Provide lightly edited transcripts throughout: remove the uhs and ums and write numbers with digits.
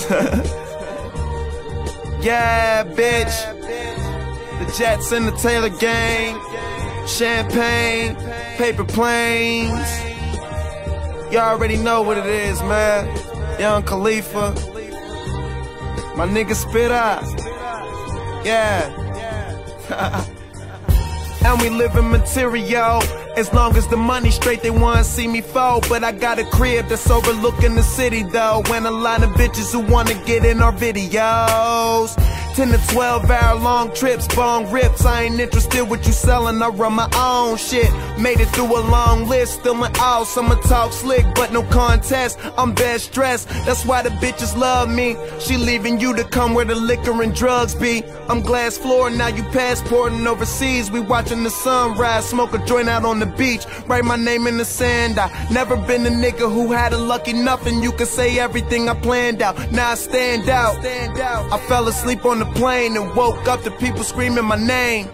Yeah, bitch. The Jets and the Taylor gang. Champagne, paper planes. You already know what it is, man. Young Khalifa. My nigga Spit Out. Yeah. And we live in material. As long as the money's straight, they wanna see me fall. But I got a crib that's overlooking the city though, and a lot of bitches who wanna get in our videos. 10 to 12 hour long trips, bong rips. I ain't interested what you selling, I run my own shit. Made it through a long list, still my all. I'ma talk slick, but no contest. I'm best dressed, that's why the bitches love me. She leaving you to come where the liquor and drugs be. I'm glass floor, now you passporting overseas. We watching the sunrise, smoke a joint out on the beach. Write my name in the sand. I never been a nigga who had a lucky nothing. You could say everything I planned out, now I stand out. I fell asleep on the plane and woke up to people screaming my name.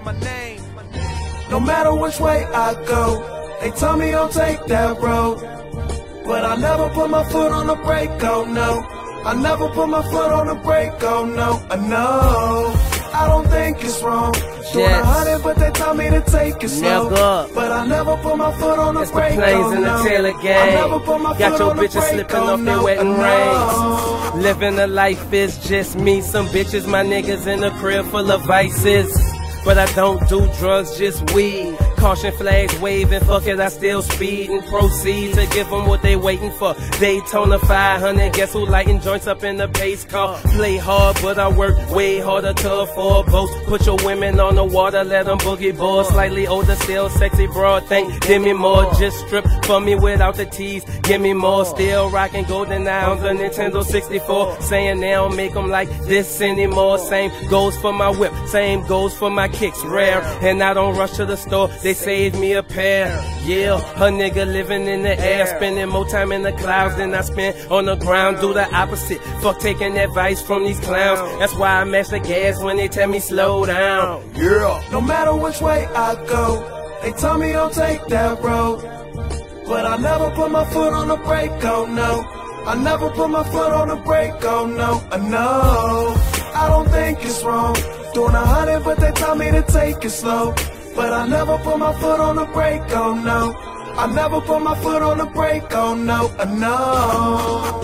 No matter which way I go, they tell me don't take that road, but I never put my foot on the brake, oh no. I never put my foot on the brake, oh no. I know, I don't think it's wrong. Doing 100, but they tell me to take it slow. But I never put my foot on the brake, the planes in the Taylor gang. Got your bitches slipping off their wet and rains. Living a life is just me. Some bitches, my niggas in a crib full of vices. But I don't do drugs, just weed. Caution flags waving, fuck it, I still speed and proceed to give them what they waiting for. Daytona 500, guess who lighting joints up in the pace car? Play hard, but I work way harder to afford boats. Put your women on the water, let them boogie board. Slightly older, still sexy broad, think give me more. Just strip for me without the tease, give me more. Still rocking golden eye on the Nintendo 64. Saying they don't make them like this anymore. Same goes for my whip, same goes for my kicks, rare. And I don't rush to the store, they saved me a pair. Yeah, a nigga living in the air, spending more time in the clouds than I spend on the ground. Do the opposite, fuck taking advice from these clowns. That's why I match the gas when they tell me slow down. Yeah. No matter which way I go, they tell me don't take that road, but I never put my foot on the brake, oh no. I never put my foot on the brake, oh no. I know, I don't think it's wrong. Doing 100, but they tell me to take it slow. But I never put my foot on the brake, oh no. I never put my foot on the brake, oh no. I know.